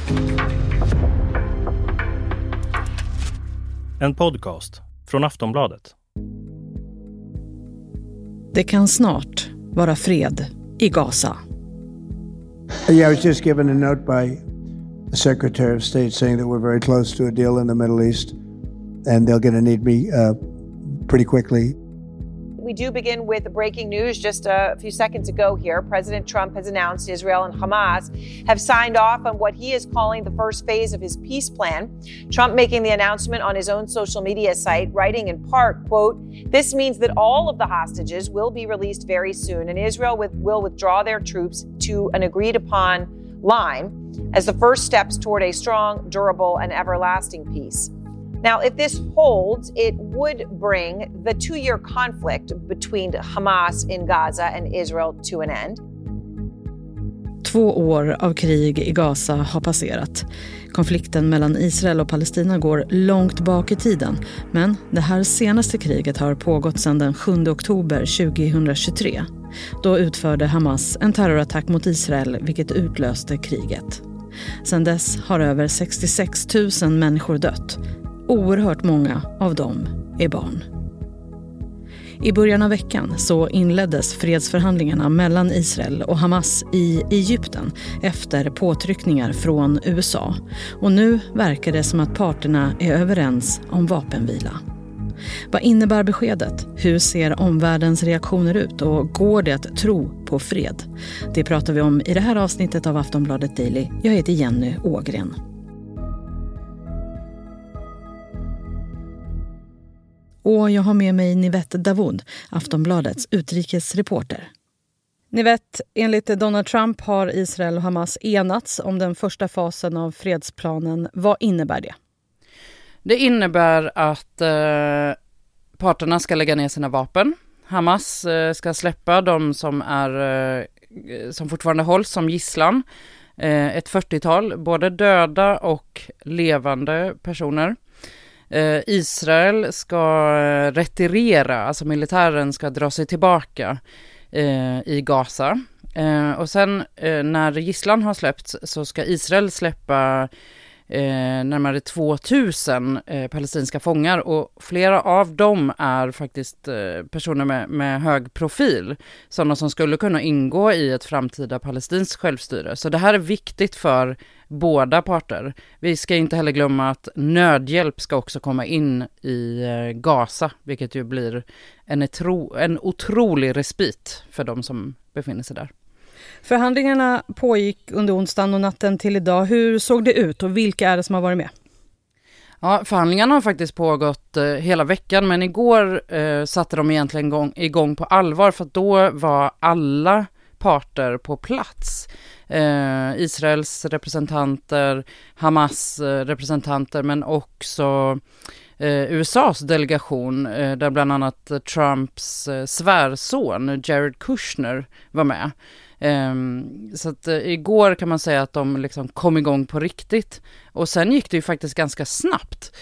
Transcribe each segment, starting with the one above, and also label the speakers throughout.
Speaker 1: En podcast från Aftonbladet.
Speaker 2: Det kan snart vara fred i Gaza.
Speaker 3: Yeah, I was just given a note by the Secretary of State saying that we're very close to a deal in the Middle East and they're going to need me pretty quickly.
Speaker 4: We do begin with breaking news just a few seconds ago here. President Trump has announced Israel and Hamas have signed off on what he is calling the first phase of his peace plan. Trump making the announcement on his own social media site, writing in part, quote, "This means that all of the hostages will be released very soon and Israel will withdraw their troops to an agreed upon line as the first steps toward a strong, durable and everlasting peace." Now, if this holds, it would bring the 2-year conflict between Hamas in Gaza and Israel to an end.
Speaker 2: 2 år av krig i Gaza har passerat. Konflikten mellan Israel och Palestina går långt bak i tiden. Men det här senaste kriget har pågått sedan den 7 oktober 2023. Då utförde Hamas en terrorattack mot Israel, vilket utlöste kriget. Sedan dess har över 66 000 människor dött. Oerhört många av dem är barn. I början av veckan så inleddes fredsförhandlingarna mellan Israel och Hamas i Egypten efter påtryckningar från USA. Och nu verkar det som att parterna är överens om vapenvila. Vad innebär beskedet? Hur ser omvärldens reaktioner ut och går det att tro på fred? Det pratar vi om i det här avsnittet av Aftonbladet Daily. Jag heter Jenny Ågren. Och jag har med mig Nivette Davoud, Aftonbladets utrikesreporter. Nivette, enligt Donald Trump har Israel och Hamas enats om den första fasen av fredsplanen. Vad innebär det?
Speaker 5: Det innebär att parterna ska lägga ner sina vapen. Hamas ska släppa de som fortfarande hålls som gisslan. Ett 40-tal, både döda och levande personer. Israel ska retirera, alltså militären ska dra sig tillbaka i Gaza. Och sen när gisslan har släppts så ska Israel släppa närmare 2000 palestinska fångar, och flera av dem är faktiskt personer med hög profil, sådana som skulle kunna ingå i ett framtida palestinskt självstyre. Så det här är viktigt för båda parter. Vi ska inte heller glömma att nödhjälp ska också komma in i Gaza, vilket ju blir en otrolig respit för de som befinner sig där.
Speaker 2: Förhandlingarna pågick under onsdagen och natten till idag. Hur såg det ut och vilka är det som har varit med?
Speaker 5: Ja, förhandlingarna har faktiskt pågått hela veckan, men igår satte de egentligen igång på allvar, för att då var alla parter på plats. Israels representanter, Hamas representanter, men också USAs delegation där bland annat Trumps svärson Jared Kushner var med. Så att igår kan man säga att de liksom kom igång på riktigt, och sen gick det ju faktiskt ganska snabbt,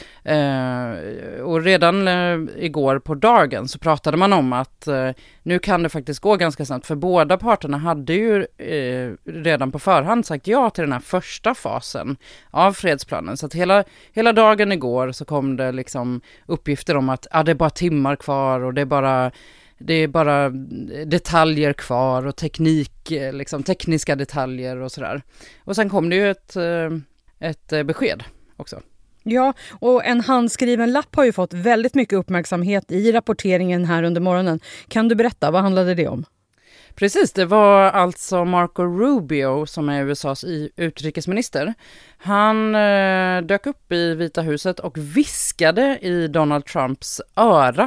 Speaker 5: och redan igår på dagen så pratade man om att nu kan det faktiskt gå ganska snabbt, för båda parterna hade ju redan på förhand sagt ja till den här första fasen av fredsplanen. Så att hela dagen igår så kom det liksom uppgifter om att det är bara timmar kvar och det är bara detaljer kvar och tekniska detaljer och sådär. Och sen kom det ju ett besked också.
Speaker 2: Ja, och en handskriven lapp har ju fått väldigt mycket uppmärksamhet i rapporteringen här under morgonen. Kan du berätta, vad handlade det om?
Speaker 5: Precis, det var alltså Marco Rubio som är USAs utrikesminister. Han dök upp i Vita huset och viskade i Donald Trumps öra.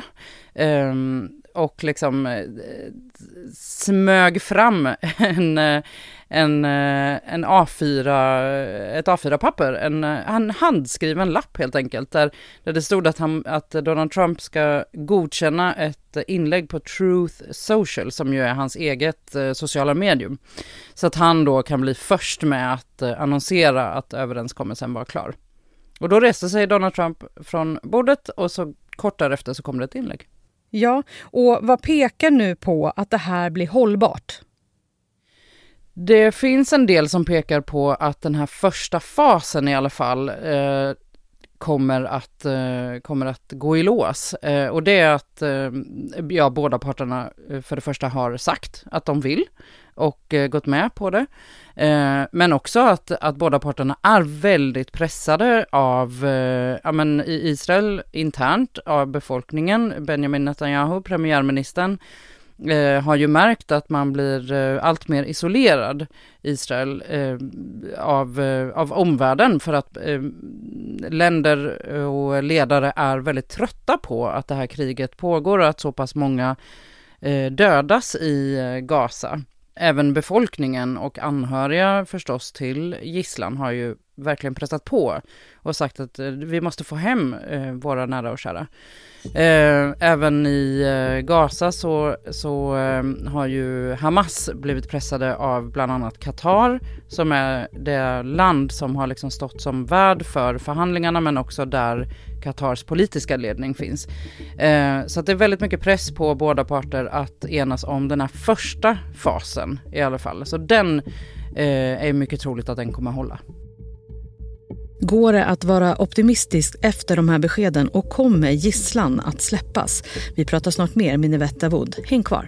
Speaker 5: Och liksom smög fram ett A4-papper, en handskriven lapp helt enkelt, där det stod att Donald Trump ska godkänna ett inlägg på Truth Social, som ju är hans eget sociala medium, så att han då kan bli först med att annonsera att överenskommelsen var klar. Och då reste sig Donald Trump från bordet, och så kort därefter så kom det ett inlägg.
Speaker 2: Ja, och vad pekar nu på att det här blir hållbart?
Speaker 5: Det finns en del som pekar på att den här första fasen i alla fall kommer att gå i lås. Och det är att båda parterna för det första har sagt att de vill och gått med på det. Men också att båda parterna är väldigt pressade av i Israel internt av befolkningen. Benjamin Netanyahu, premiärministern, har ju märkt att man blir allt mer isolerad Israel av omvärlden för att länder och ledare är väldigt trötta på att det här kriget pågår och att så pass många dödas i Gaza. Även befolkningen och anhöriga förstås till gisslan har ju verkligen pressat på och sagt att vi måste få hem våra nära och kära. Även i Gaza så har ju Hamas blivit pressade av bland annat Qatar, som är det land som har liksom stått som värd för förhandlingarna, men också där Qatars politiska ledning finns. Så att det är väldigt mycket press på båda parter att enas om den här första fasen i alla fall. Så den är mycket troligt att den kommer hålla.
Speaker 2: Går det att vara optimistisk efter de här beskeden och kommer gisslan att släppas? Vi pratar snart mer med Nivette Davoud. Häng kvar.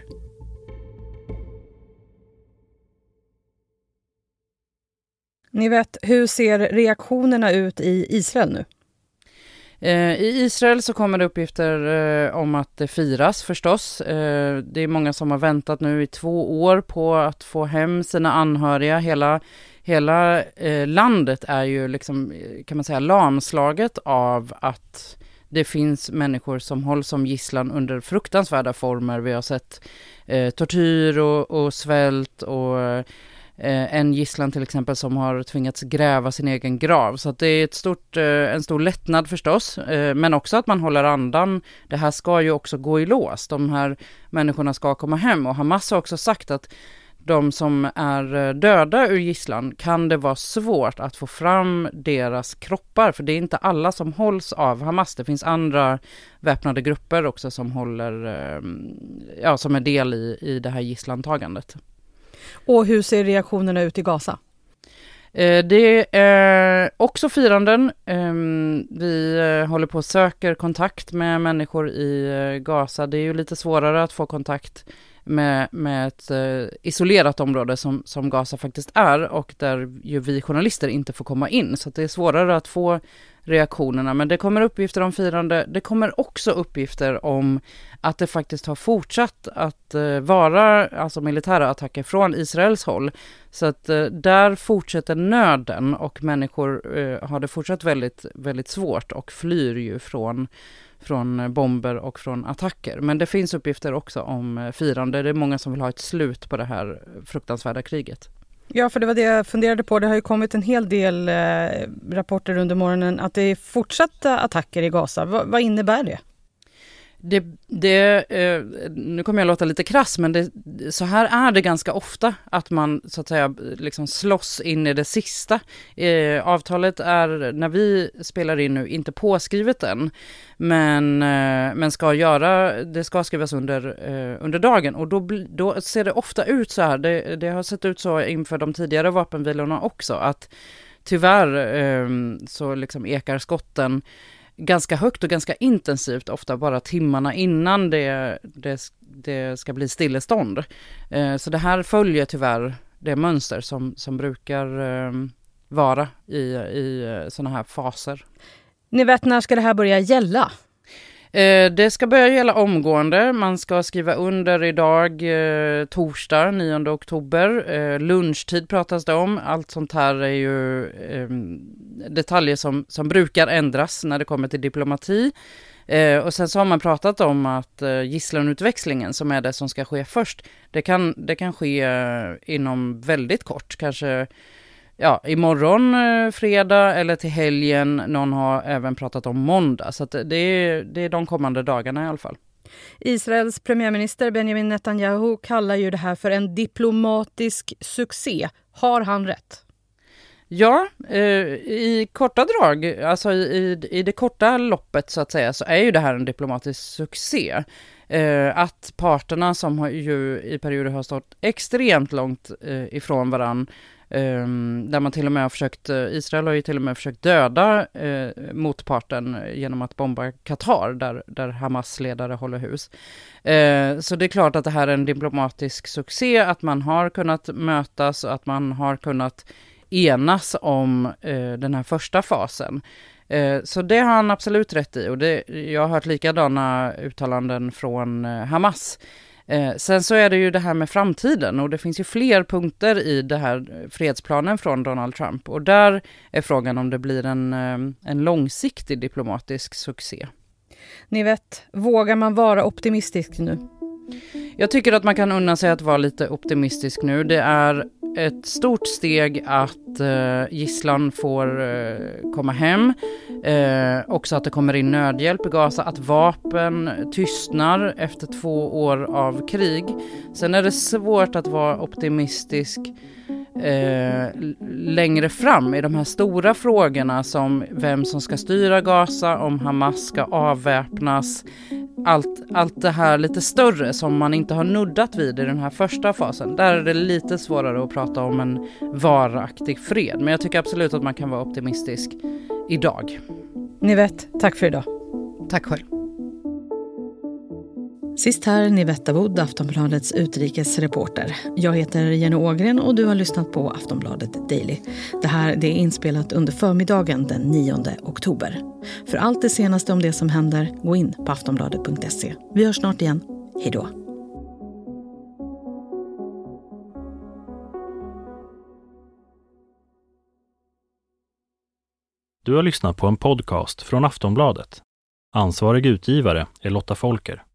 Speaker 2: Nivette, hur ser reaktionerna ut i Israel nu?
Speaker 5: I Israel så kommer det uppgifter om att det firas förstås. Det är många som har väntat nu i 2 år på att få hem sina anhöriga. Hela landet är ju liksom, kan man säga, lamslaget av att det finns människor som hålls som gisslan under fruktansvärda former. Vi har sett tortyr och svält och en gisslan till exempel som har tvingats gräva sin egen grav. Så att det är en stor lättnad förstås, men också att man håller andan. Det här ska ju också gå i lås. De här människorna ska komma hem, och Hamas har också sagt att de som är döda ur gisslan kan det vara svårt att få fram deras kroppar, för det är inte alla som hålls av Hamas. Det finns andra väpnade grupper också som som är del i det här gisslantagandet.
Speaker 2: Och hur ser reaktionerna ut i Gaza?
Speaker 5: Det är också firanden. Vi håller på och söker kontakt med människor i Gaza. Det är ju lite svårare att få kontakt med ett isolerat område som Gaza faktiskt är, och där ju vi journalister inte får komma in. Så att det är svårare att få reaktionerna. Men det kommer uppgifter om firande. Det kommer också uppgifter om att det faktiskt har fortsatt att vara militära attacker från Israels håll. Så att där fortsätter nöden, och människor har det fortsatt väldigt, väldigt svårt och flyr ju från bomber och från attacker. Men det finns uppgifter också om firande. Det är många som vill ha ett slut på det här fruktansvärda kriget.
Speaker 2: Ja, för det var det jag funderade på. Det har ju kommit en hel del rapporter under morgonen att det är fortsatta attacker i Gaza. Vad innebär det? Nu kommer jag låta lite krass, men så här är det ganska ofta, att man så att säga liksom slåss in i det sista. Avtalet är, när vi spelar in nu, inte påskrivet än, men det ska skrivas under dagen, och då ser det ofta ut så här. Det har sett ut så inför de tidigare vapenvilorna också, att tyvärr så liksom ekar skotten ganska högt och ganska intensivt, ofta bara timmarna innan det ska bli stillestånd. Så det här följer tyvärr det mönster som brukar vara i såna här faser. Nivette, när ska det här börja gälla?
Speaker 5: Det ska börja gälla omgående. Man ska skriva under idag, torsdag 9 oktober. Lunchtid pratas det om. Allt sånt här är ju detaljer som brukar ändras när det kommer till diplomati. Och sen så har man pratat om att gisslanutväxlingen, som är det som ska ske först, det kan ske inom väldigt kort, kanske imorgon fredag eller till helgen. Någon har även pratat om måndag, så att det är de kommande dagarna i alla fall.
Speaker 2: Israels premiärminister Benjamin Netanyahu kallar ju det här för en diplomatisk succé. Har han rätt?
Speaker 5: Ja, i korta drag, alltså i det korta loppet så att säga, så är ju det här en diplomatisk succé. Att parterna som har ju i perioder har stått extremt långt ifrån varann, där man till och med har försökt, Israel har ju till och med försökt döda motparten genom att bomba Qatar där Hamas ledare håller hus. Så det är klart att det här är en diplomatisk succé, att man har kunnat mötas och att man har kunnat enas om den här första fasen. Så det har han absolut rätt i, och jag har hört likadana uttalanden från Hamas. Sen så är det ju det här med framtiden, och det finns ju fler punkter i det här fredsplanen från Donald Trump, och där är frågan om det blir en långsiktig diplomatisk succé.
Speaker 2: Ni vet, vågar man vara optimistisk nu?
Speaker 5: Jag tycker att man kan unna sig att vara lite optimistisk nu. Det är ett stort steg att gisslan får komma hem. Också att det kommer in nödhjälp i Gaza. Att vapen tystnar efter 2 år av krig. Sen är det svårt att vara optimistisk längre fram i de här stora frågorna som vem som ska styra Gaza, om Hamas ska avväpnas. Allt det här lite större som man inte har nuddat vid i den här första fasen. Där är det lite svårare att prata om en varaktig fred. Men jag tycker absolut att man kan vara optimistisk idag.
Speaker 2: Ni vet, tack för idag.
Speaker 5: Tack själv.
Speaker 2: Sist här Nivetta Wood, Aftonbladets utrikesreporter. Jag heter Jenny Ågren och du har lyssnat på Aftonbladet Daily. Det är inspelat under förmiddagen den 9 oktober. För allt det senaste om det som händer, gå in på aftonbladet.se. Vi hörs snart igen. Hej då.
Speaker 1: Du har lyssnat på en podcast från Aftonbladet. Ansvarig utgivare är Lotta Folker.